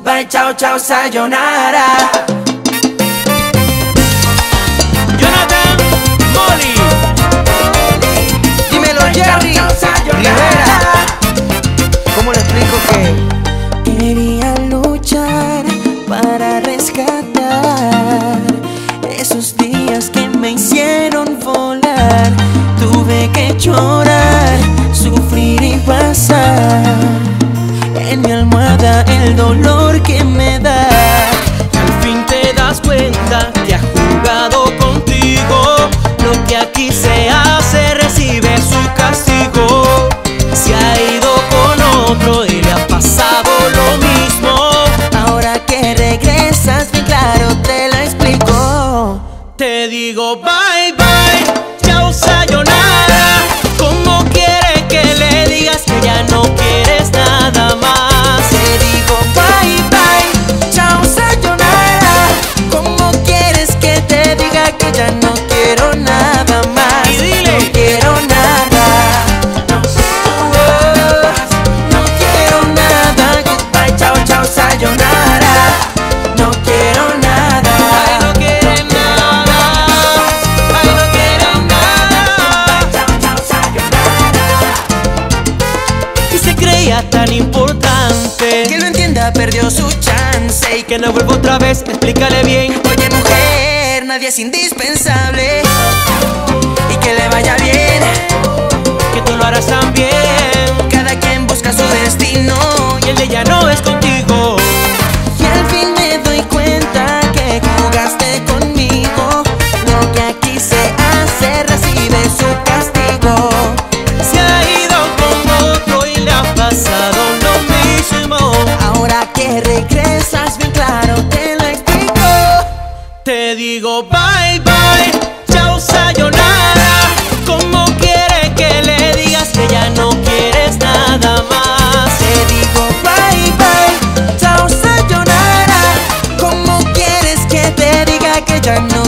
goodbye, chao, chao, sayonara. Jonathan Molly. Dímelo, Jerry Rivera. ¿Cómo le explico que quería luchar para rescatar esos días que me hicieron volar? Tuve que llorar, sufrir y pasar en mi almohada el dolor que me da. Al fin te das cuenta que ha jugado contigo. Lo que aquí se hace recibe su castigo. Se ha ido con otro y le ha pasado lo mismo. Ahora que regresas, bien claro te lo explico. Te digo bye bye, chao sayonara. ¿Cómo quiere que le digas que ya no quieres nada más? Te digo bye bye, chao sayonara. ¿Cómo quieres que te diga que ya no quiero nada más? Y dile. No quiero nada. No quiero nada. Goodbye, chao, chao, sayonara. No quiero nada. Ay, no quiere nada. Ay, no quiere nada. Chao, chao, sayonara. Y se creía tan importante Que lo entienda, perdió su chance. y que no vuelva otra vez, explícale bien. Oye, mujer, nadie es indispensable. Y que le vaya bien. Que tú lo harás también. Cada quien busca su destino. Y el de ella no es contigo. Y al fin me doy cuenta que jugaste conmigo. Lo que aquí se hace recibe su castigo. Se ha ido con otro y le ha pasado lo mismo. Ahora que regresas, bien claro te lo explico. Te digo bye bye, chao sayonara. ¿Cómo quiere que le digas que ya no quieres nada más? Te digo bye bye, chao sayonara. ¿Cómo quieres que te diga que ya no